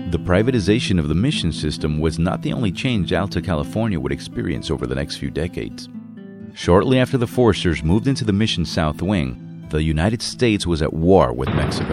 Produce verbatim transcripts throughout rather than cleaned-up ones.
The privatization of the mission system was not the only change Alta California would experience over the next few decades. Shortly after the Forsters moved into the mission South Wing, the United States was at war with Mexico.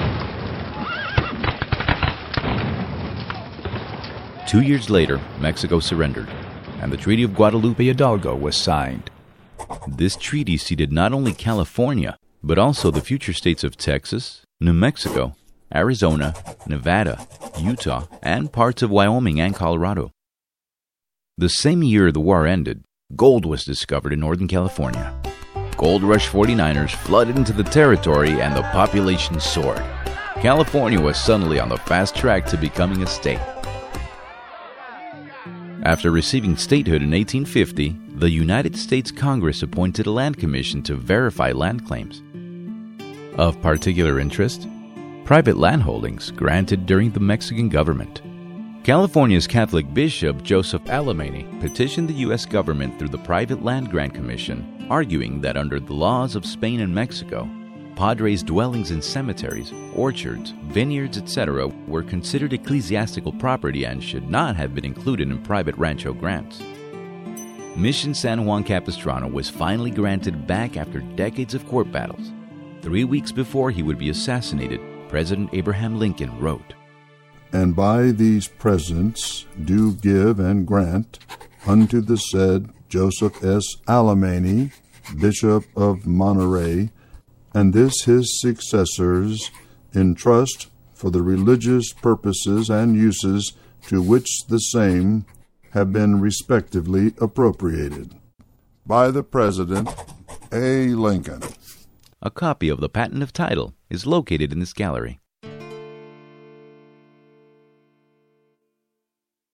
Two years later, Mexico surrendered, and the Treaty of Guadalupe Hidalgo was signed. This treaty ceded not only California, but also the future states of Texas, New Mexico, Arizona, Nevada, Utah, and parts of Wyoming and Colorado. The same year the war ended, gold was discovered in Northern California. Gold Rush forty-niners flooded into the territory and the population soared. California was suddenly on the fast track to becoming a state. After receiving statehood in eighteen fifty, the United States Congress appointed a land commission to verify land claims. Of particular interest, private land holdings granted during the Mexican government. California's Catholic Bishop Joseph Alemany petitioned the U S government through the Private Land Grant Commission, arguing that under the laws of Spain and Mexico, padres' dwellings in cemeteries, orchards, vineyards, et cetera were considered ecclesiastical property and should not have been included in private rancho grants. Mission San Juan Capistrano was finally granted back after decades of court battles. Three weeks before he would be assassinated, President Abraham Lincoln wrote, "And by these presents do give and grant unto the said Joseph S. Alemany, Bishop of Monterey, and this his successors, in trust for the religious purposes and uses to which the same have been respectively appropriated. By the President, A. Lincoln." A copy of the patent of title is located in this gallery.